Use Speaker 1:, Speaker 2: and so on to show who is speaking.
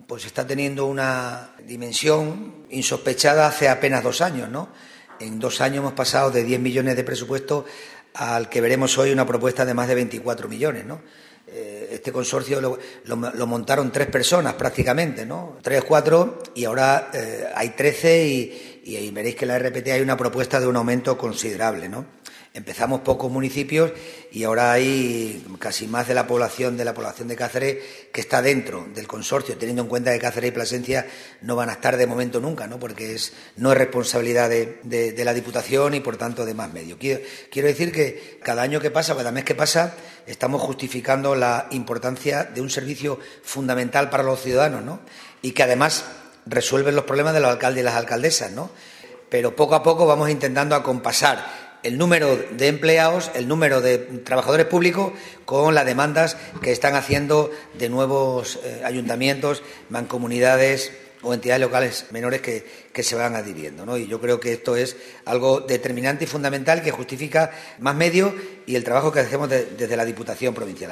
Speaker 1: pues está teniendo una dimensión insospechada hace apenas 2 años, ¿no? En 2 años hemos pasado de 10 millones de presupuesto al que veremos hoy una propuesta de más de 24 millones, ¿no? Este consorcio lo montaron 3 personas prácticamente, ¿no? 3, 4 y ahora hay 13 y veréis que en la RPT hay una propuesta de un aumento considerable, ¿no? Empezamos pocos municipios y ahora hay casi más de la población de Cáceres que está dentro del consorcio, teniendo en cuenta que Cáceres y Plasencia no van a estar de momento nunca, ¿no? Porque no es responsabilidad de la Diputación y, por tanto, de más medios. Quiero decir que cada año que pasa, cada mes que pasa, estamos justificando la importancia de un servicio fundamental para los ciudadanos, ¿no? Y que, además, resuelve los problemas de los alcaldes y las alcaldesas, ¿no? Pero poco a poco vamos intentando acompasar el número de empleados, el número de trabajadores públicos con las demandas que están haciendo de nuevos ayuntamientos, mancomunidades o entidades locales menores que se van adhiriendo, ¿no? Y yo creo que esto es algo determinante y fundamental que justifica más medios y el trabajo que hacemos desde la Diputación Provincial.